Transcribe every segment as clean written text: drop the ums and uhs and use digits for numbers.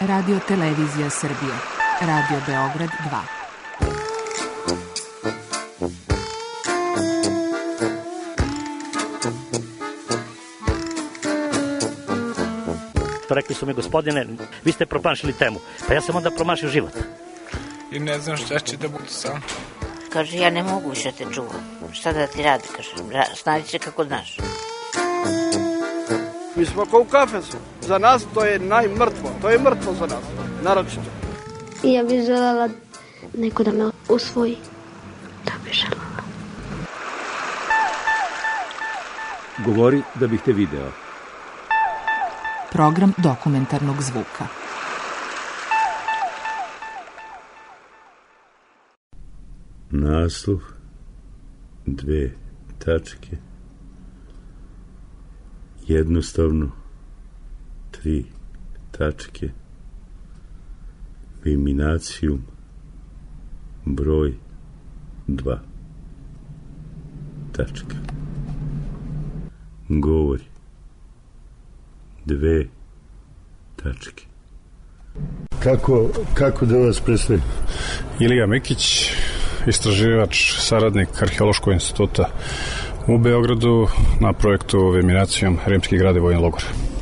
Radio Televizija Srbije, Radio Beograd 2. Rekli su mi, gospodine, vi ste promašili temu. Pa ja sam onda promašio život. I ne znam šta će da bude sam. Kaže, ja ne mogu više te čuvam. Šta da ti radi, kaže, snađi se kako znaš. Mi smo kao u kafesu. Za nas to je najmrtvo. To je mrtvo za nas, naročito. Ja bih želela neko da me usvoji. Da bih želela. Govori da bih te video. Program dokumentarnog zvuka. Naslov, 2 tačke, jednostavno, 3 tačke, Viminacijum, broj 2 tačka. Govori, 2 tačke. Kako da vas predstavim? Ilija Mikić, istraživač, saradnik Arheološkog instituta u Beogradu na projektu Viminacijum Rimski grad i vojni logor.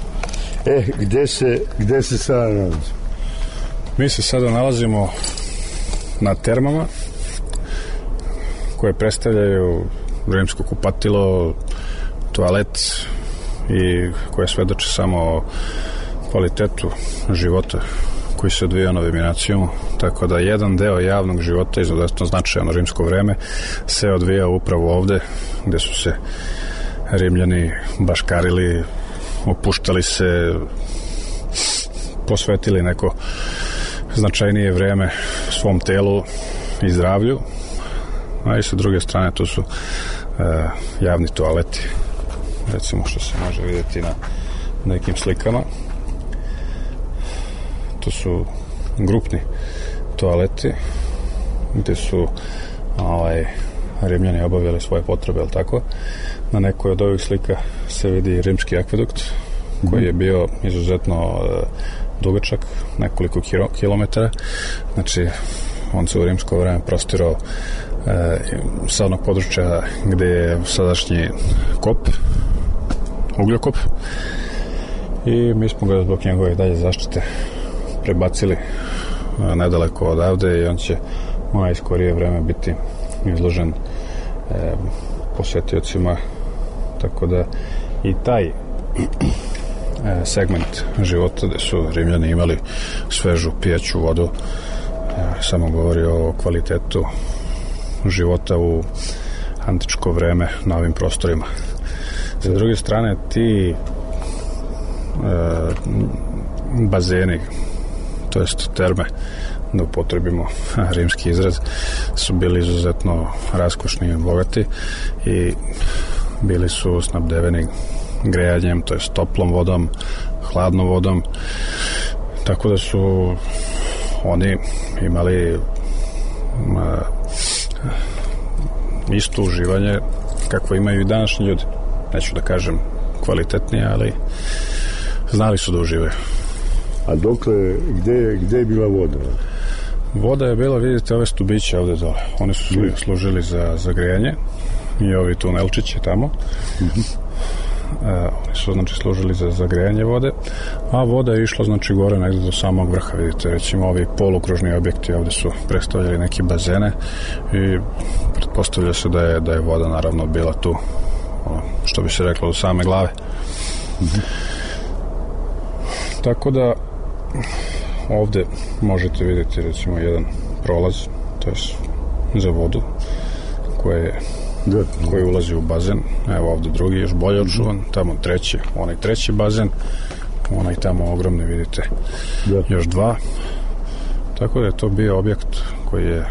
Gde se sada nalazimo? Mi se sada nalazimo na termama koje predstavljaju rimsko kupatilo, toalet i koje svedoče samo o kvalitetu života koji se odvija na Viminacijumu, tako da jedan deo javnog života izuzetno značajan u rimsko vreme se odvija upravo ovde, gde su se Rimljani baškarili, opuštali se, posvetili neko značajnije vreme svom telu i zdravlju, a i sa druge strane to su javni toaleti, recimo što se može vidjeti na nekim slikama. To su grupni toaleti gde su Rimljani obavljali svoje potrebe, ali tako. Na nekoj od ovih slika se vidi rimski akvedukt koji je bio izuzetno dugačak, nekoliko kilometara. Znači, on se u rimsko vreme prostirao sa onog područja gde je sadašnji kop, ugljokop, i mi smo ga zbog njegove dalje zaštite prebacili nedaleko odavde i on će u najskorije vreme biti izložen posetiocima, tako da i taj segment života gde su Rimljani imali svežu pijaću vodu samo govori o kvalitetu života u antičko vreme na ovim prostorima. Sa druge strane, ti bazeni, to jest terme, da upotrebimo rimski izraz, su bili izuzetno raskošni i bogati i bili su snabdeveni grejanjem, to jest toplom vodom, hladnom vodom, tako da su oni imali isto uživanje kakvo imaju i današnji ljudi. Neću da kažem kvalitetnije, ali znali su da uživaju. A dokle, gde je bila voda? Voda je bila, vidite, ove stubiće ovde dole. Oni su služili za grejanje i ovi tunelčići tamo. Oni su, znači, služili za grejanje vode, a voda je išla, znači, gore negde do samog vrha, vidite, recimo ovi polukružni objekti ovde su predstavljali neke bazene i pretpostavlja se da je voda naravno bila tu, što bi se reklo, do same glave. Tako da ovde možete vidjeti recimo jedan prolaz, to je za vodu koji ulazi u bazen. Evo ovde drugi, još bolje odžuvan, tamo treći, onaj treći bazen, onaj tamo ogromni, vidite, još dva. Tako da je to bio objekt koji je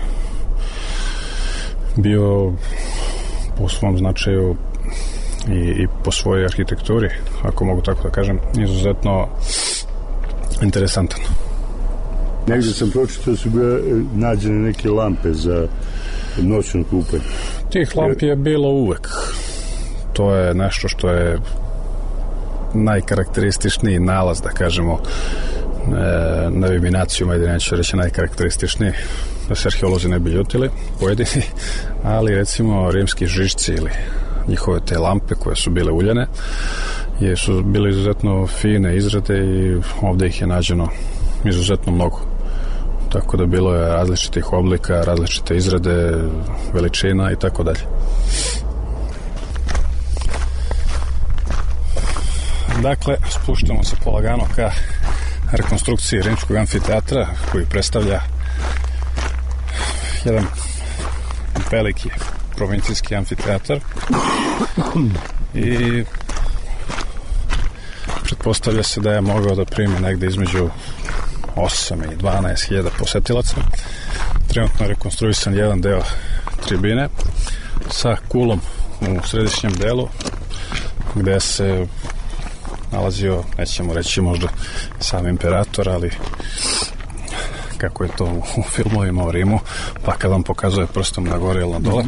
bio po svom značaju i po svojoj arhitekturi, ako mogu tako da kažem, izuzetno interesantan. Negde sam pročitao da su bile nađene neke lampe za noćno kupanje. Tih lampi je bilo uvek. To je nešto što je najkarakterističniji nalaz, da kažemo, naviminacijom, ajde neću reći najkarakterističniji, da se arheolozi ne bi ljutili, pojedini, ali recimo rimski žišci ili njihove te lampe koje su bile uljane su bile izuzetno fine izrade i ovdje ih je nađeno izuzetno mnogo. Tako da bilo je različitih oblika, različite izrade, veličina i tako dalje. Dakle, spuštamo se polagano ka rekonstrukciji rimskog amfiteatra koji predstavlja jedan veliki provincijski amfiteatar i pretpostavlja se da je mogao da primi negde između 8 i 12 hiljada posetilaca. Trenutno je rekonstruisan jedan deo tribine sa kulom u središnjem delu gde se nalazio, nećemo reći možda sam imperator, ali kako je to u filmovima o Rimu, pa kad vam pokazuje prstom na gore ili na dole,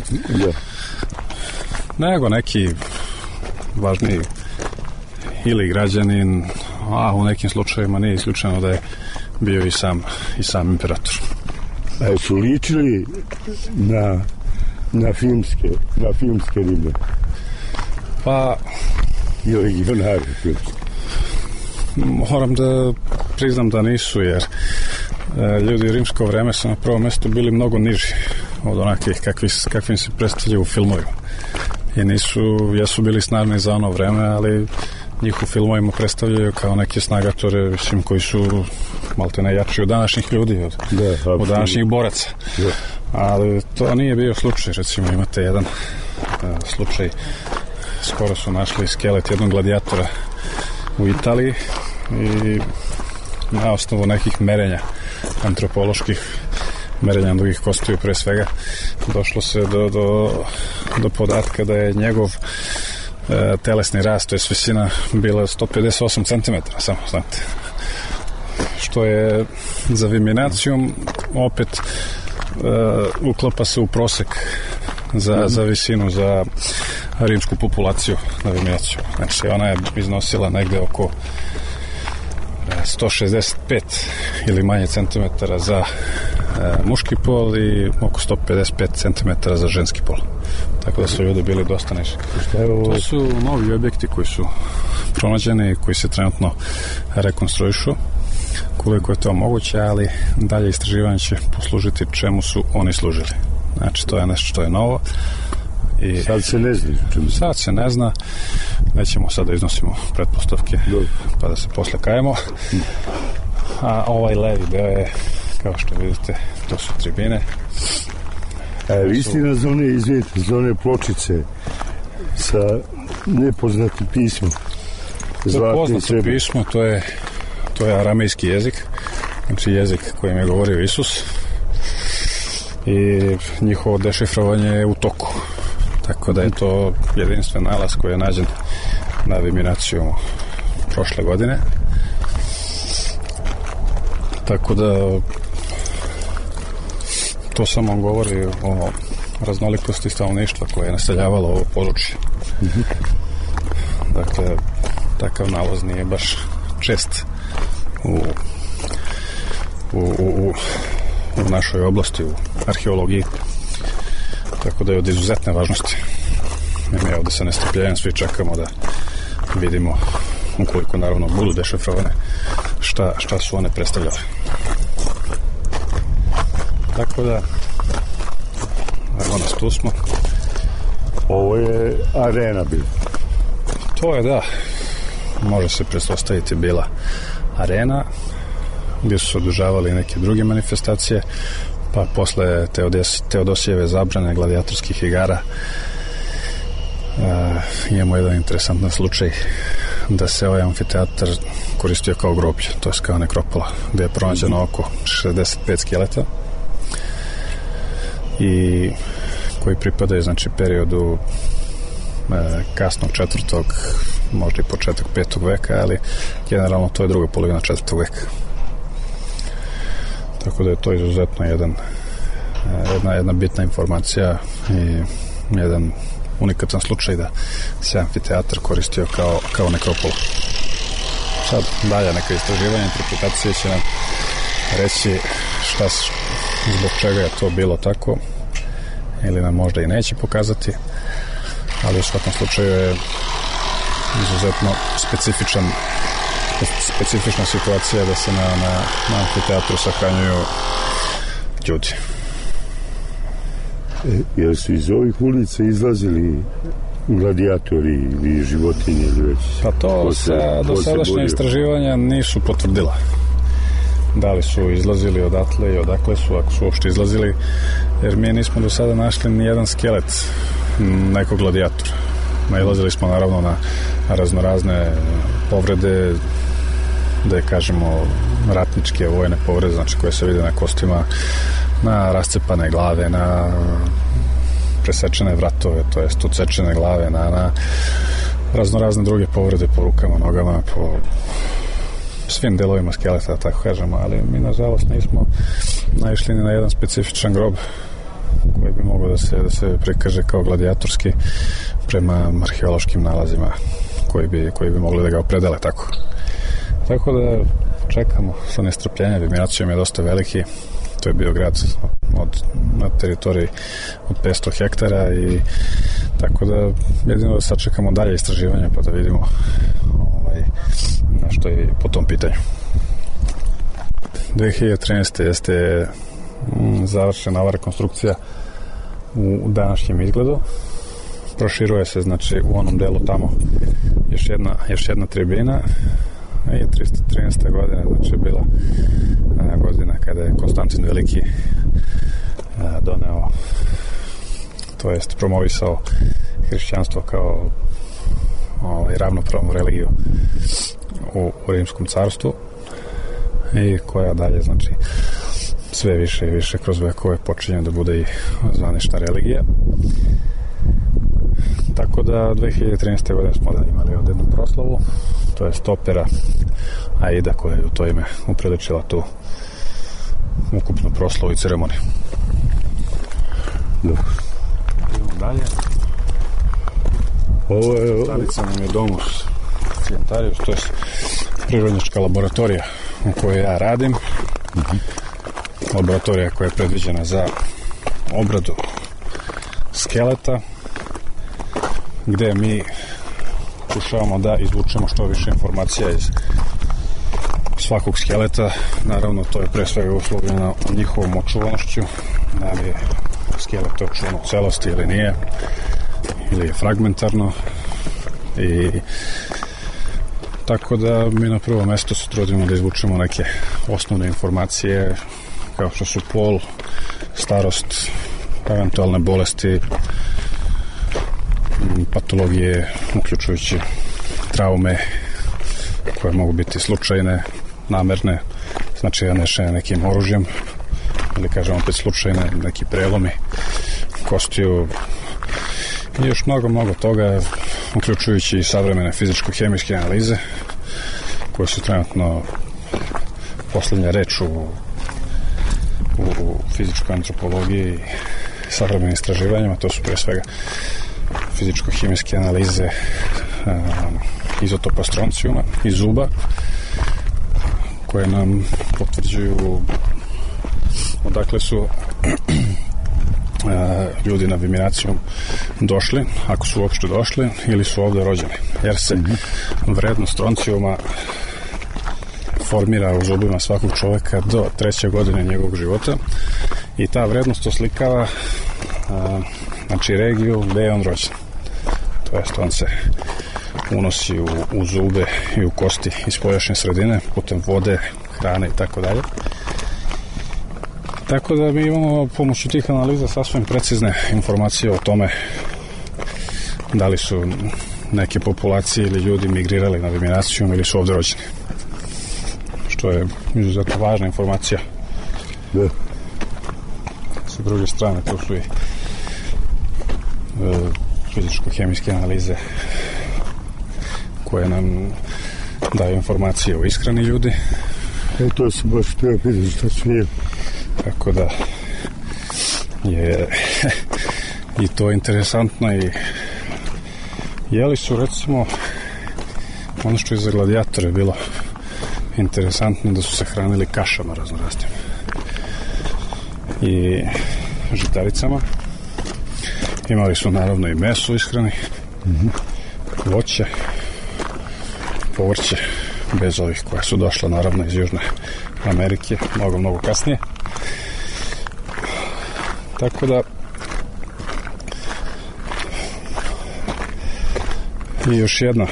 nego neki važniji ili građanin, a u nekim slučajevima nije isključeno da je bio i sam imperator. A su ličili na filmske Rime? Pa i legionari filmski? Moram da priznam da nisu, jer ljudi u rimsko vreme su na prvom mjestu bili mnogo niži od onakvih kakvim se predstavljaju u filmovima. I jesu bili snažni za ono vreme, ali njih u filmovima predstavljaju kao neke snagatore, mislim, koji su malte najjači od današnjih ljudi, od današnjih boraca. Da. Ali to nije bio slučaj. Recimo, imate jedan slučaj, skoro su našli skelet jednog gladijatora u Italiji i na osnovu nekih merenja, antropoloških merenja drugih kostiju pre svega, došlo se do podatka da je njegov telesni rast, to je visina bila 158 cm, samo znate. Što je za viminacijom opet uklapa se u prosek za visinu za rimsku populaciju na viminaciju. Znači ona je iznosila negde oko 165 ili manje centimetara za muški pol i oko 155 centimetara za ženski pol. Tako da su ljudi bili dosta niži. To su novi objekti koji su pronađeni i koji se trenutno rekonstruišu koliko je to moguće, ali dalje istraživanje će poslužiti čemu su oni služili. Znači to je nešto što je novo. I sad se ne zna. Sad se ne zna. Nećemo sad da iznosimo pretpostavke pa da se posle kajemo. A ovaj levi deo je, kao što vidite, to su tribine. Istina za one pločice sa nepoznatim pismom. Poznato pismo, to je aramejski jezik, znači jezik kojim je govorio Isus, i njihovo dešifrovanje je u toku. Tako da je to jedinstven nalaz koji je nađen na viminaciju prošle godine. Tako da to samo govori o raznolikosti stanovništva koje je naseljavalo ovo područje. Dakle, takav nalaz nije baš čest u našoj oblasti, u arheologiji. Tako da je od izuzetne važnosti. Mi ovdje sa nestrpljenjem svi čekamo da vidimo, ukoliko naravno budu dešifrovane, šta su one predstavljale. Tako da, evo nas, tu smo. Ovo je arena bila. To je, da, može se pretpostaviti bila arena gdje su se održavali neke druge manifestacije, pa posle Teodosijeve zabrane gladijatorskih igara imamo jedan interesantan slučaj da se ovaj amfiteatar koristio kao groblje, to je kao nekropola, gdje je pronađeno oko 65 skeleta i koji pripadaju, znači, periodu kasnog 4. možda i početak 5. veka, ali generalno to je druga polovina 4. veka. Tako da je to izuzetno jedna bitna informacija i jedan unikatan slučaj da se amfiteatar koristio kao nekropola. Sad dalje neka istraživanja, interpretacije će nam reći zbog čega je to bilo tako, ili nam možda i neće pokazati, ali u svakom slučaju je izuzetno specifična situacija da se na amfiteatru sahranjuju ljudi. Jel su iz ovih ulica izlazili gladijatori ili životinje ili već? Pa to dosadašnje istraživanja nisu potvrdila. Da li su izlazili odatle i odakle su, ako su uopšte izlazili, jer mi nismo do sada našli ni jedan skelet nekog gladijatora. Nailazili smo naravno na raznorazne povrede, da je kažemo ratničke vojne povrede, znači koje se vide na kostima, na rascepane glave, na presečene vratove, to jest odsečene glave, na raznorazne druge povrede po rukama, nogama, po svim delovima skeleta, da tako kažemo, ali mi nažalost nismo naišli ni na jedan specifičan grob koji bi mogao da se prikaže kao gladijatorski prema arheološkim nalazima koji bi mogli da ga opredele tako. Tako da čekamo sa nestrpljenjem, Vimiracijom je dosta veliki, to je bio grad na teritoriji od 500 hektara i tako da jedino da sačekamo dalje istraživanja pa da vidimo što je po tom pitanju. 2013. jeste završena ova rekonstrukcija u današnjem izgledu. Proširuje se, znači, u onom delu tamo još jedna tribina i 313. godina, znači, bila godina kada je Konstantin Veliki doneo, to jest promovisao hrišćanstvo kao ravnopravnu religiju u Rimskom carstvu i koja dalje, znači, sve više i više kroz vekove počinje da bude i zvanična religija. Tako da 2013. godine smo da imali od jednu proslavu, to je opera Aida koja je u to ime upriličila tu ukupnu proslavu i ceremoniju. Idemo dalje. Starica nam je Domus Scientarius, to je prirodnjačka laboratorija u kojoj ja radim. Laboratorija koja je predviđena za obradu skeleta, gde mi pokušavamo da izvučemo što više informacija iz svakog skeleta. Naravno, to je pre svega uslovljeno njihovom očuvanošću, da li je skelet očuvan u celosti ili nije, ili je fragmentarno, i tako da mi na prvo mesto se trudimo da izvučemo neke osnovne informacije kao što su pol, starost, eventualne bolesti, patologije, uključujući traume koje mogu biti slučajne, namerne, znači nanešene nekim oružjem, ili kažemo opet slučajne, neki prelomi kostiju i još mnogo toga, uključujući i savremene fizičko-hemijske analize koje su trenutno poslednja reč u fizičkoj antropologiji i savremenim istraživanjima. To su pre svega fizičko-hemijske analize izotopa stroncijuma i zuba, koje nam potvrđuju odakle su ljudi na Vimiracijom došli, ako su uopšte došli, ili su ovde rođeni, jer se vrednost stroncijuma formira u zubima svakog čoveka do 3. godine njegovog života i ta vrednost oslikava znači regiju gde je on rođen, to jest on se unosi u zube i u kosti iz spoljašnje sredine putem vode, hrane i tako dalje. Tako da mi imamo pomoću tih analiza sasvim precizne informacije o tome da li su neke populacije ili ljudi migrirali na Vimiracijom ili su ovde rođeni, što je izuzetno važna informacija. Sa druge strane tu su i fizičko-hemijske analize koje nam daju informacije o ishrani ljudi. To se baš htio vidjeti što su je. Tako da je i to interesantno. I jeli su, recimo, Ono što je za gladiatore bilo interesantno da su se hranili kašama raznoraznim i žitaricama. Imali su naravno i meso u ishrani, voće, povrće, bez ovih koja su došla naravno iz Južne Amerike, mnogo kasnije. Tako da i još jedna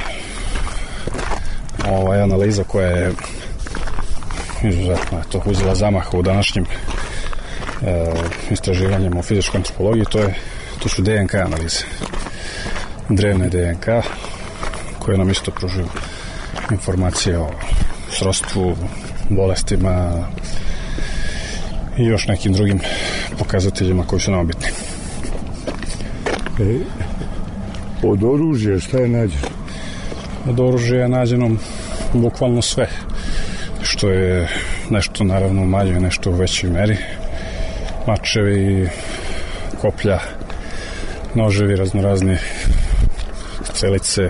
analiza koja je izuzetno uzela zamaha u današnjim istraživanjima o fizičkoj antropologiji, to su DNK analize. Drevne DNK koje nam isto pružuju informacije o srodstvu, bolestima i još nekim drugim pokazateljima koji su nam bitni. Od oružja šta je nađeno? Od oružja je nađeno bukvalno sve, što je nešto naravno u manjoj, nešto u većoj meri. Mačevi, koplja, noževi raznorazni, celice,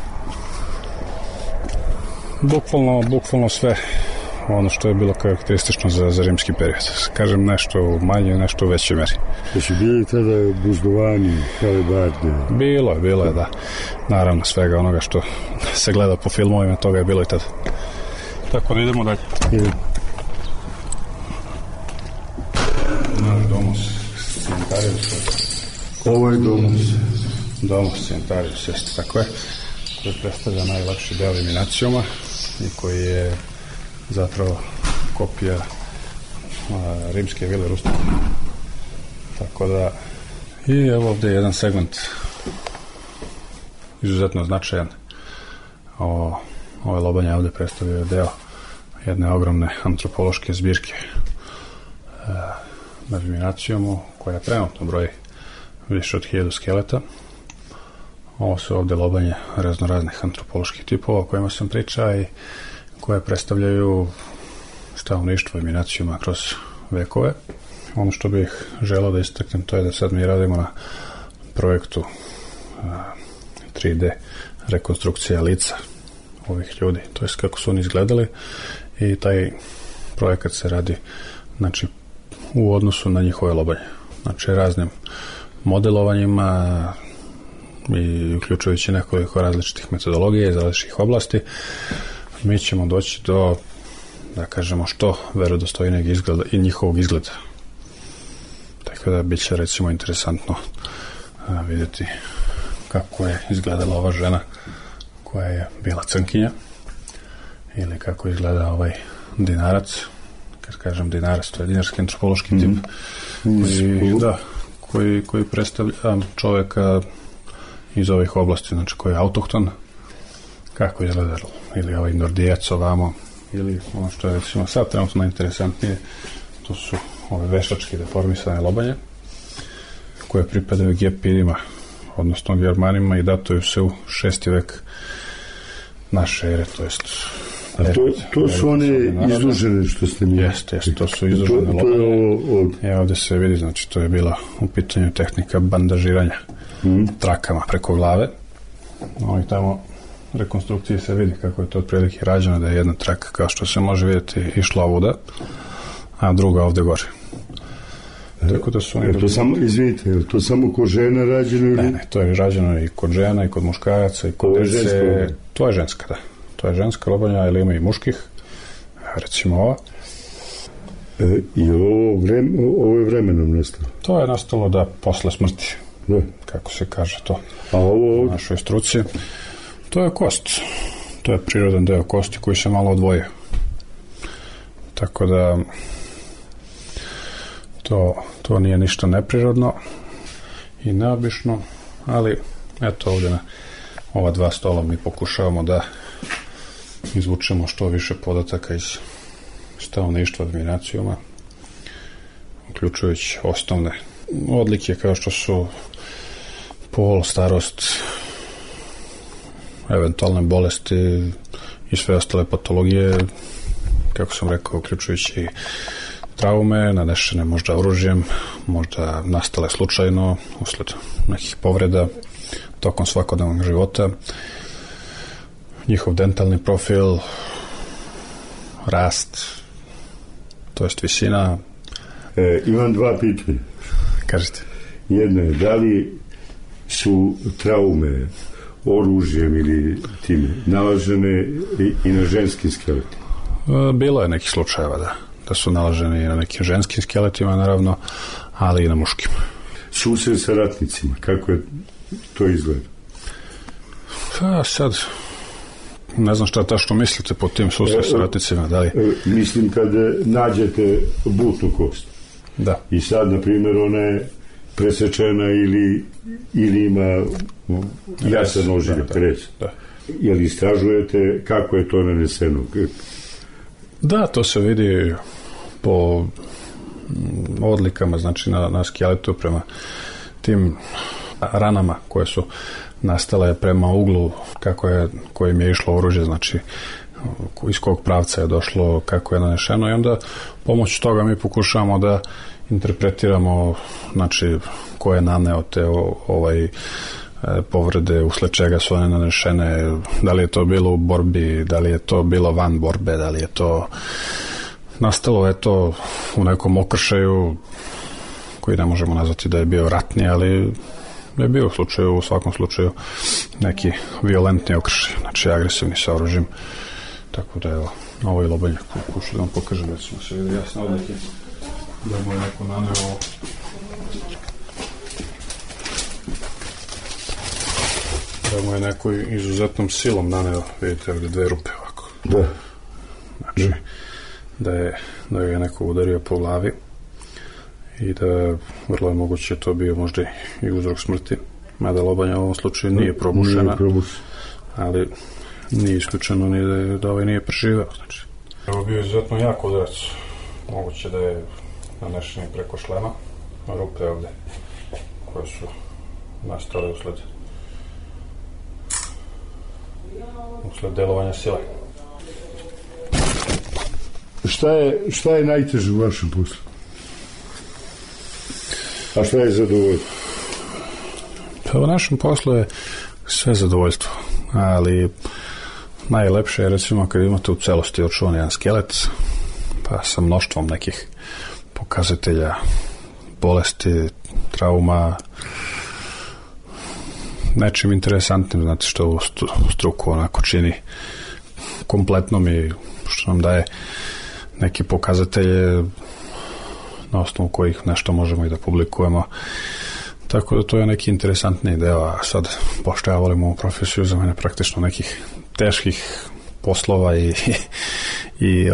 bukvalno sve ono što je bilo karakteristično za rimski period. Kažem, nešto u manjoj, nešto u većoj meri. Da su bili tada buzdovani, halebarde? Bilo je, da. Naravno, svega onoga što se gleda po filmovima, toga je bilo i tada. Tako da idemo dalje. Naš domus Centarius. Ovo je domus. Domus Centarius, jeste, tako je. Koji predstavlja najlakši deo eliminacijuma i koji je zapravo kopija rimske vile Rustica. Tako da, i evo ovdje je jedan segment izuzetno značajan. Ove lobanje ovdje predstavljaju deo jedne ogromne antropološke zbirke na eliminacijumu, koja trenutno broji više od 1000 skeleta. Ovo su ovdje lobanje raznoraznih antropoloških tipova o kojima sam pričao i koje predstavljaju stanovništvo eliminacijuma kroz vekove. Ono što bih želeo da istaknem, to je da sad mi radimo na projektu 3D rekonstrukcija lica ovih ljudi, to jest kako su oni izgledali, i taj projekat se radi, znači, u odnosu na njihove lobanje, znači raznim modelovanjima i uključujući nekoliko različitih metodologija iz različitih oblasti. Mi ćemo doći do, da kažemo, što verodostojnijeg izgleda i njihovog izgleda. Tako da bit će, recimo, interesantno vidjeti kako je izgledala ova žena koja je bila crnkinja, ili kako izgleda ovaj dinarac. Kad kažem dinarac, to je dinarski antropološki tip koji predstavlja čovjeka iz ovih oblasti, znači koji je autohton, kako izgleda, ili ovaj nordijac ovamo, ili ono što je, recimo, sad trenutno najinteresantnije, to su ove veštački deformisane lobanje koje pripadaju gepidima, odnosno germanima, i datuju se u 6. vek naše ere, to jest to su one izdužene što ste mi... Jeste, to su izdužene lobanje. Ovdje se vidi, znači, to je bila u pitanju tehnika bandažiranja trakama preko glave. I tamo rekonstrukcije se vidi kako je to otprilike rađeno, da je jedna traka, kao što se može vidjeti, išla ovuda, a druga ovdje gore. Tako da su oni... Izvinite, je to samo kod žena rađeno ili... Ne, to je rađeno i kod žena, i kod muškaraca, i kod djece. To je ženska, da. To je ženska lobanja, ali ima i muških. Recimo ova. I ovo je vremenom nastalo? To je nastalo, da, posle smrti. Da. Kako se kaže to a ovo... u našoj struci. To je kost. To je prirodan deo kosti koji se malo odvojio. Tako da to nije ništa neprirodno i neobično, ali eto, ovdje na ova dva stola mi pokušavamo da izvučemo što više podataka iz stanovništva eliminacijuma, uključujući osnovne odlike kao što su pol, starost, eventualne bolesti i sve ostale patologije, kako sam rekao, uključujući traume, nanešene možda oružjem, možda nastale slučajno usled nekih povreda tokom svakodnevnog života. njihov dentalni profil, rast, to jest visina. Imam dva pitanja. Kažete. Jedno je, da li su traume oružjem ili time nalažene i na ženskim skeletima? Bilo je nekih slučajeva, da su nalaženi i na nekim ženskim skeletima, naravno, ali i na muškim. Susret sa ratnicima, kako je to izgleda? Pa sad, ne znam šta tačno mislite pod tim susret sa ratnicima, da li? Mislim kad nađete butnu kost. Da. I sad, na primjer, ona je presečena ili ima jasan ožiljak, reći. Jel istražujete kako je to naneseno? Da, to se vidi po odlikama, znači na skeletu prema tim ranama koje su nastale prema uglu kojim je išlo oružje, znači iz kog pravca je došlo, kako je nanešeno, i onda pomoću toga mi pokušavamo da interpretiramo, znači ko je naneo te povrede, usled čega su one nanešene, da li je to bilo u borbi, da li je to bilo van borbe, da li je to nastalo u nekom okršaju koji ne možemo nazvati da je bio ratni, ali je bio u svakom slučaju neki violentni okršaj, znači agresivni sa oružjem. Tako da evo, ovo je lobanje, pokušao da vam pokažem, recimo se vidi jasne odlike da mu je neko naneo da mu je neko izuzetnom silom naneo, vidite ovdje 2 rupe ovako. Da. Znači, da je neko udario po glavi i da vrlo je moguće to bio možda i uzrok smrti, mada lobanja u ovom slučaju nije probušena, ali nije isključeno ni da ovaj nije preživao. Znači, ovo bio izuzetno jak udarac, moguće da je nanešen preko šlema, rupe ovde koje su nastale usled delovanja sile. Šta je najteže u vašem poslu? A šta je zadovoljstvo? Pa u našem poslu je sve zadovoljstvo, ali najlepše je recimo kad imate u celosti očuvan jedan skelet, pa sa mnoštvom nekih pokazatelja bolesti, trauma, nečim interesantnim, znate, što u struku onako čini kompletnom i što nam daje neki pokazatelje na osnovu kojih nešto možemo i da publikujemo. Tako da to je neki interesantni deo, a sad, pošto ja volim ovu profesiju, za mene praktično nekih teških poslova i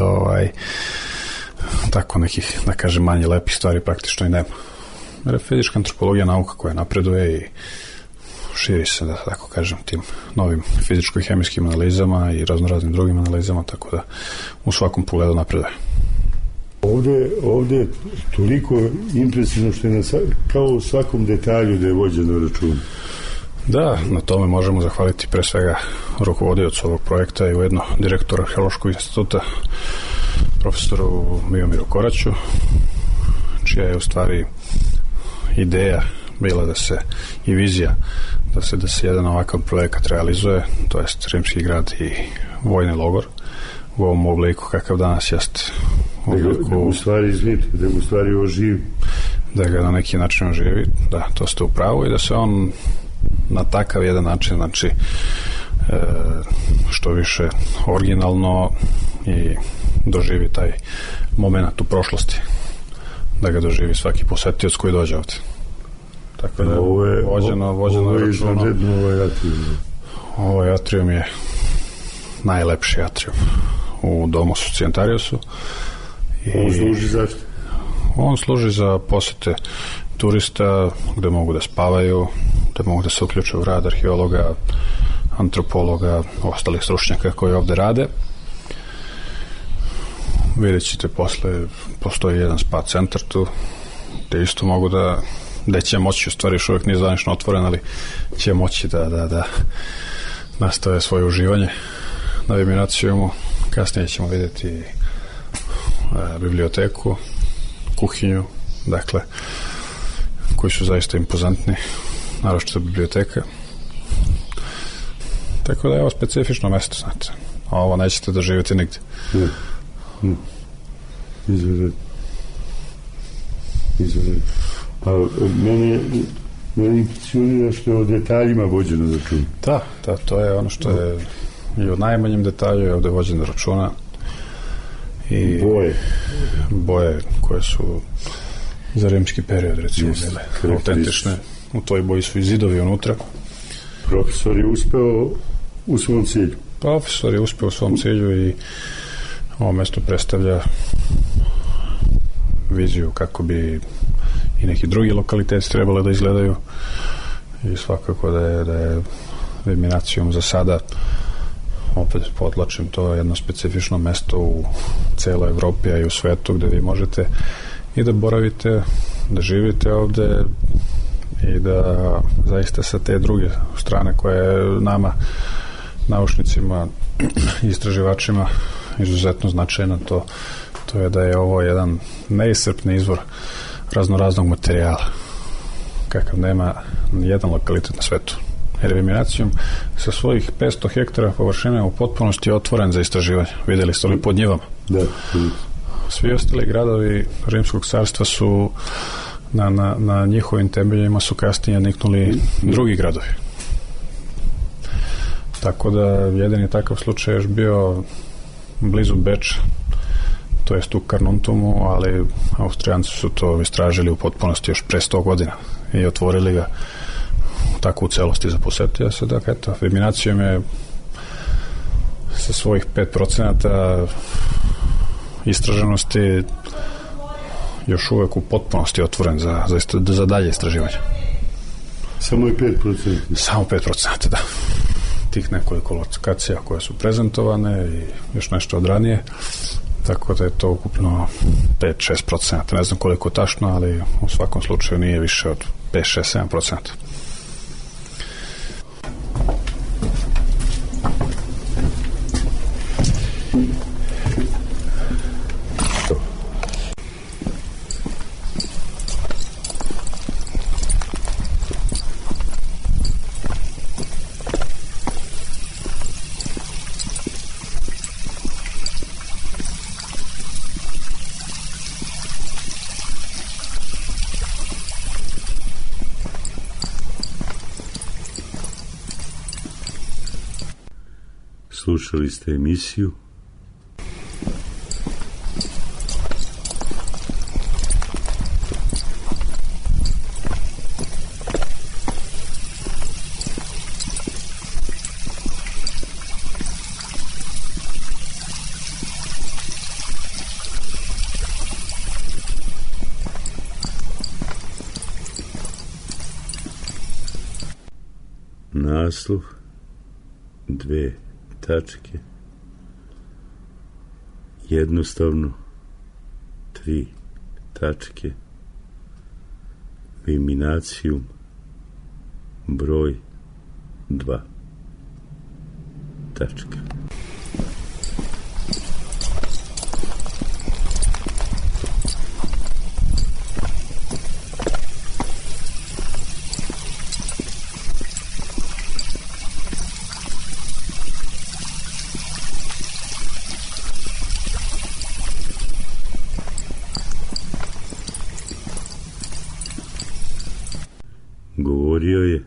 tako nekih, da kažem, manje lepih stvari praktično i nema. Jer je fizička antropologija nauka koja napreduje i širi se, da tako kažem, tim novim fizičko-hemijskim analizama i raznoraznim drugim analizama, tako da u svakom pogledu napreduje. Ovdje je toliko impresivno što je kao u svakom detalju da je vođeno račun. Da, na tome možemo zahvaliti pre svega rukovodiocu ovog projekta i ujedno direktoru Arheološkog instituta, profesoru Mijomiru Koraću, čija je u stvari ideja bila da se i vizija da se jedan ovakav projekat realizuje, to jest Rimski grad i vojni logor u ovom obliku kakav danas jest. Da u stvari oživi. Da ga na neki način oživi, da, to ste u pravu, i da se on na takav jedan način, znači što više originalno i doživi taj moment u prošlosti, da ga doživi svaki posetioc koji dođe ovdje. Tako da vođeno računo. Ovaj atrijum je najlepši atrijum u domu Societariusu. On služi zašto? On služi za posete turista, gde mogu da spavaju, gde mogu da se uključe u rad arheologa, antropologa, ostalih stručnjaka koji ovde rade. Vidjet ćete posle, postoji jedan spa centar tu, gde isto mogu gde će moći, u stvari još uvijek nije zvanično otvoren, ali će moći da nastave svoje uživanje na Viminacijumu. Kasnije ćemo vidjeti biblioteku, kuhinju, dakle, koji su zaista impozantni, naročito biblioteka. Tako da je ovo specifično mesto, znate. Ovo nećete doživjeti nigdje. Izvred. A mene impresionira što je o detaljima vođeno računa. Da, to je ono što je i u najmanjem detalju je ovdje vođeno računa. I boje koje su za rimski period, recimo, bile autentične. U toj boji su i zidovi unutra. Profesor je uspeo u svom cilju. Profesor je uspeo u svom cilju i ovo mesto predstavlja viziju kako bi i neki drugi lokaliteti trebali da izgledaju i svakako da je Viminicijum za sada, opet podlačim, to je jedno specifično mesto u celoj Evropi, a i u svetu, gde vi možete i da boravite, da živite ovde i da zaista sa te druge strane koja je nama, naučnicima i istraživačima, izuzetno značajna, to je da je ovo jedan neiscrpni izvor raznoraznog materijala kakav nema jedan lokalitet na svetu. Jer Viminicijum sa svojih 500 hektara površine u potpunosti je otvoren za istraživanje. Vidjeli ste li pod njivama? Da. Svi ostali gradovi Rimskog carstva su na njihovim temeljima su kasnije niknuli drugi gradovi. Tako da jedini takav slučaj je još bio blizu Beča, to jest u Carnuntumu, ali Austrijanci su to istražili u potpunosti još pre 100 godina i otvorili ga tako u celosti za posetio se. Dakle, eto, Viminicijum je sa svojih 5% istraženosti još uvek u potpunosti otvoren za dalje istraživanje. Samo je 5%? Samo 5%, da. Tih nekoliko lokacija koje su prezentovane i još nešto od ranije, tako da je to ukupno 5-6%. Ne znam koliko tačno, ali u svakom slučaju nije više od 5-6-7%. Slušali ste emisiju naslov 2 tačke, jednostavno 3 tačke, Viminicijum, broj 2 tačka. Govorio je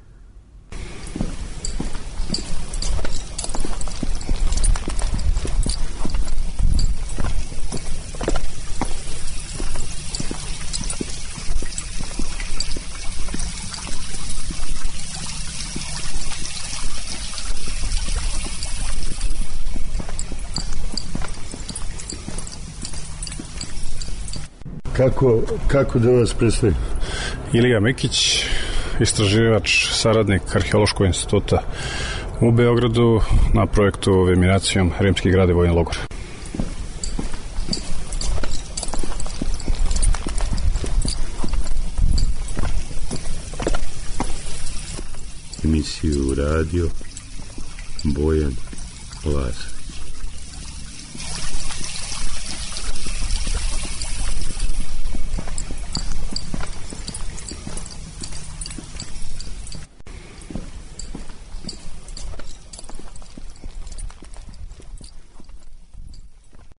Kako da vas predstavim? Ilija Mikić, istraživač, saradnik Arheološkog instituta u Beogradu na projektu Viminicijum, Rimski grad i vojni logor. emisiju radio Bojan Lazar.